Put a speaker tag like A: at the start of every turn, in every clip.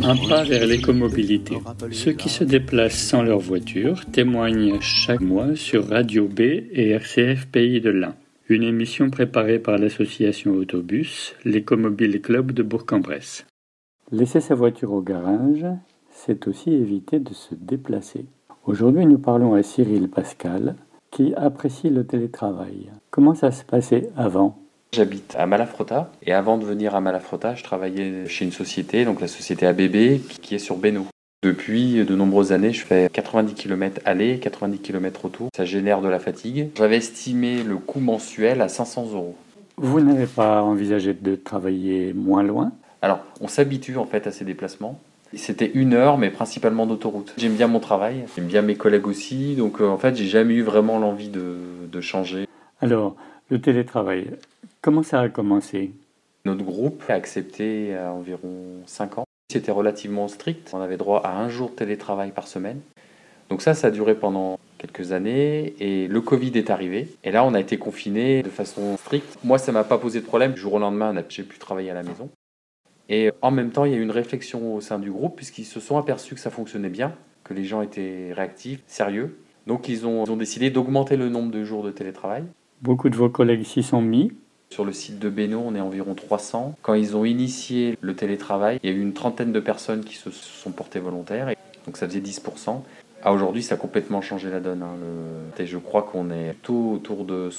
A: Un pas vers l'écomobilité. Ceux qui se déplacent sans leur voiture témoignent chaque mois sur Radio B et RCF Pays de l'Ain. Une émission préparée par l'association Autobus, l'Écomobile Club de Bourg-en-Bresse. Laisser sa voiture au garage, c'est aussi éviter de se déplacer. Aujourd'hui, nous parlons à Cyril Pascal, qui apprécie le télétravail. Comment ça se passait avant ?
B: J'habite à Malafrotta et avant de venir à Malafrotta, je travaillais chez une société, donc la société ABB, qui est sur Bénaud. Depuis de nombreuses années, je fais 90 km aller, 90 km retour. Ça génère de la fatigue. J'avais estimé le coût mensuel à 500 €.
A: Vous n'avez pas envisagé de travailler moins loin ?
B: Alors, on s'habitue en fait à ces déplacements. C'était 1 heure, mais principalement d'autoroute. J'aime bien mon travail, j'aime bien mes collègues aussi, donc en fait, j'ai jamais eu vraiment l'envie de changer.
A: Alors, le télétravail, comment ça a commencé ?
B: Notre groupe a accepté à environ 5 ans. C'était relativement strict. On avait droit à 1 jour de télétravail par semaine. Donc ça a duré pendant quelques années et le Covid est arrivé. Et là, on a été confinés de façon stricte. Moi, ça m'a pas posé de problème. Du jour au lendemain, j'ai pu travailler à la maison. Et en même temps, il y a eu une réflexion au sein du groupe puisqu'ils se sont aperçus que ça fonctionnait bien, que les gens étaient réactifs, sérieux. Donc ils ont décidé d'augmenter le nombre de jours de télétravail.
A: Beaucoup de vos collègues s'y sont mis.
B: Sur le site de Bénaud, on est environ 300. Quand ils ont initié le télétravail, il y a eu une trentaine de personnes qui se sont portées volontaires. Donc ça faisait 10%. Aujourd'hui, ça a complètement changé la donne. Et je crois qu'on est plutôt autour de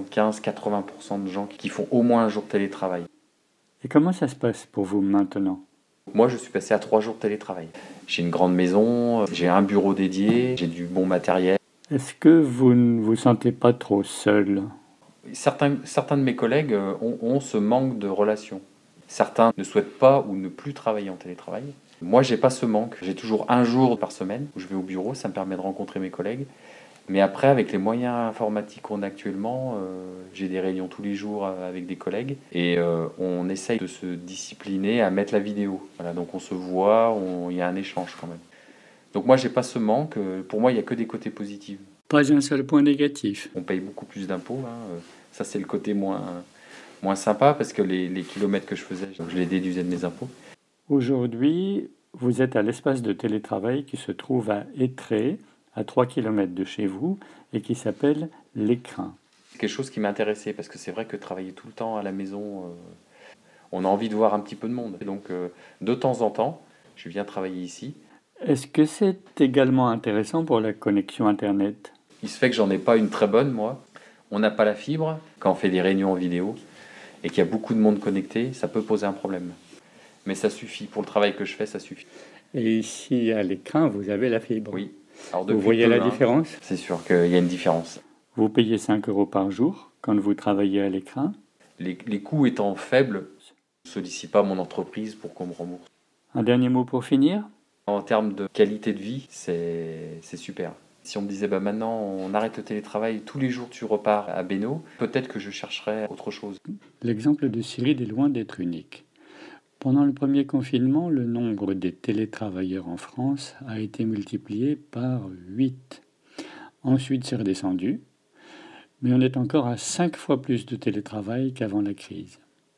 B: 75-80% de gens qui font au moins 1 jour de télétravail.
A: Et comment ça se passe pour vous maintenant ?
B: Moi, je suis passé à 3 jours de télétravail. J'ai une grande maison, j'ai un bureau dédié, j'ai du bon matériel.
A: Est-ce que vous ne vous sentez pas trop seul ?
B: Certains de mes collègues ont ce manque de relation. Certains ne souhaitent pas ou ne plus travailler en télétravail. Moi, j'ai pas ce manque. J'ai toujours 1 jour par semaine où je vais au bureau. Ça me permet de rencontrer mes collègues. Mais après, avec les moyens informatiques qu'on a actuellement, j'ai des réunions tous les jours avec des collègues. Et on essaye de se discipliner à mettre la vidéo. Voilà, donc on se voit, il y a un échange quand même. Donc moi, j'ai pas ce manque. Pour moi, il n'y a que des côtés positifs.
A: Pas un seul point négatif.
B: On paye beaucoup plus d'impôts. Ça, c'est le côté moins sympa parce que les kilomètres que je faisais, je les déduisais de mes impôts.
A: Aujourd'hui, vous êtes à l'espace de télétravail qui se trouve à Étré, à 3 km de chez vous, et qui s'appelle l'Écrin.
B: C'est quelque chose qui m'intéressait parce que c'est vrai que travailler tout le temps à la maison, on a envie de voir un petit peu de monde. Et donc, de temps en temps, je viens travailler ici.
A: Est-ce que c'est également intéressant pour la connexion Internet ?
B: Il se fait que j'en ai pas une très bonne, moi. On n'a pas la fibre. Quand on fait des réunions en vidéo et qu'il y a beaucoup de monde connecté, ça peut poser un problème. Mais ça suffit. Pour le travail que je fais, ça suffit.
A: Et ici, à l'Écrin, vous avez la fibre.
B: Oui. Alors,
A: vous voyez la différence ?
B: C'est sûr qu'il y a une différence.
A: Vous payez 5 € par jour quand vous travaillez à l'Écrin.
B: Les coûts étant faibles, je ne sollicite pas mon entreprise pour qu'on me rembourse.
A: Un dernier mot pour finir ?
B: En termes de qualité de vie, c'est super. Si on me disait maintenant on arrête le télétravail, tous les jours tu repars à Bénaud, peut-être que je chercherais autre chose.
A: L'exemple de Cyril est loin d'être unique. Pendant le premier confinement, le nombre des télétravailleurs en France a été multiplié par 8. Ensuite, c'est redescendu, mais on est encore à 5 fois plus de télétravail qu'avant la crise.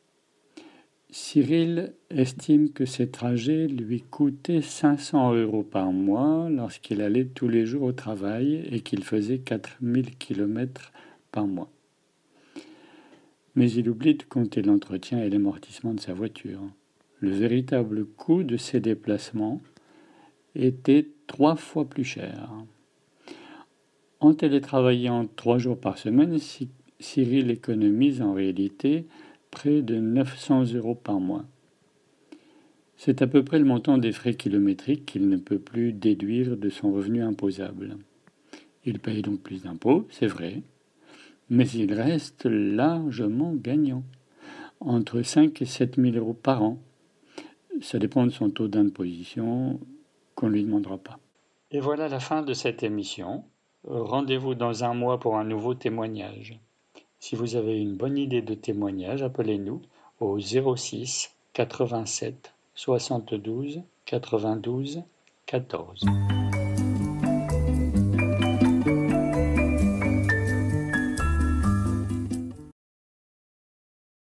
A: Cyril estime que ces trajets lui coûtaient 500 € par mois lorsqu'il allait tous les jours au travail et qu'il faisait 4000 km par mois. Mais il oublie de compter l'entretien et l'amortissement de sa voiture. Le véritable coût de ces déplacements était 3 fois plus cher. En télétravaillant 3 jours par semaine, Cyril économise en réalité près de 900 € par mois. C'est à peu près le montant des frais kilométriques qu'il ne peut plus déduire de son revenu imposable. Il paye donc plus d'impôts, c'est vrai, mais il reste largement gagnant, entre 5 et 7 000 € par an. Ça dépend de son taux d'imposition qu'on ne lui demandera pas. Et voilà la fin de cette émission. Rendez-vous dans 1 mois pour un nouveau témoignage. Si vous avez une bonne idée de témoignage, appelez-nous au 06 87 72 92 14.